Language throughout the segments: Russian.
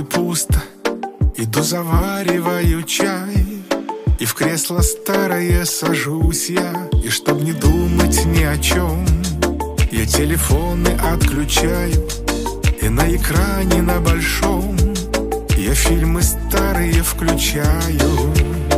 столе пусто, иду завариваю чай, и в кресло старое сажусь я. И чтоб не думать ни о чем, я телефоны отключаю, и на экране на большом я фильмы старые включаю.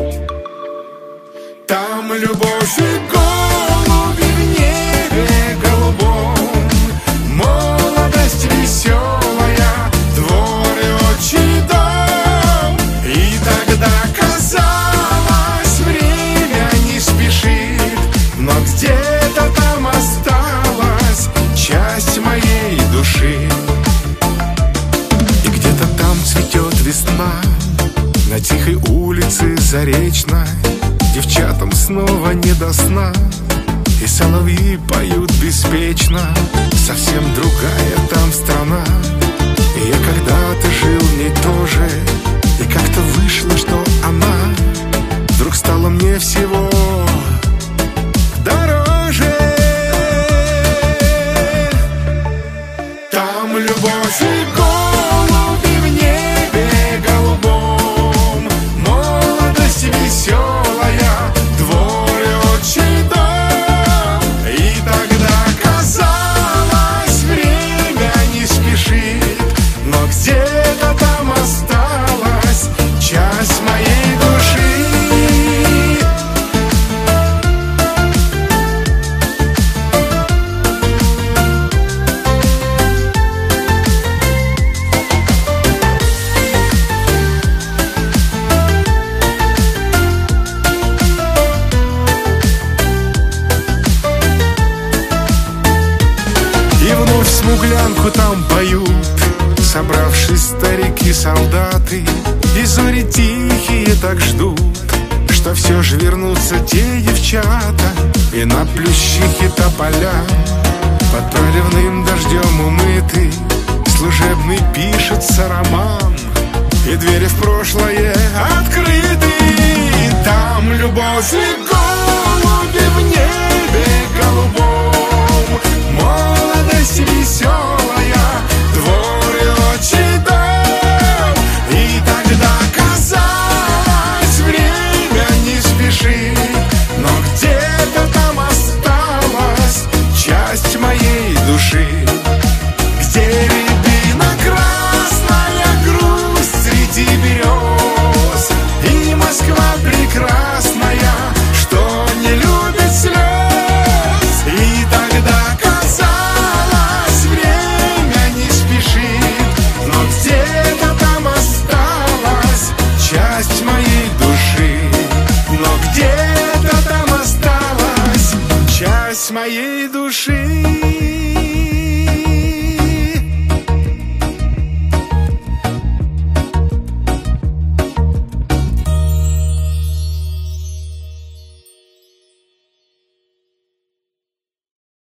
Там любовь и голуби в небе голубом, молодость веселая, двор и отчий дом. И тогда казалось, время не спешит, но где-то там осталась часть моей души. И где-то там цветет весна на тихой улице Заречной. Девчатам снова не до сна, и соловьи поют беспечно. Совсем другая там страна, и я когда-то жил в ней тоже. И как-то вышло, что она вдруг стала мне всего дороже. Там любовь и голуби в небе голубом, молодость веселая, двор и отчий дом. И тогда казалось, время не спешит, но где-то там осталась часть моей души. И вновь смуглянку там поют, собравшись старики-солдаты, и зори тихие так ждут, что все ж вернутся те девчата. И на плющихе тополя под проливным дождем умытый служебный пишется роман, и двери в прошлое открыты. И там любовь и